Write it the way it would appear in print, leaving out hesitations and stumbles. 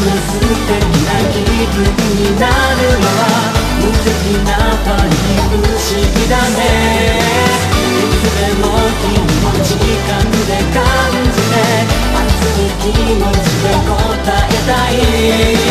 素敵な気分になるのは無敵なパリ不思議だね。いつでも君の時間で感じて熱い気持ちで答えたい。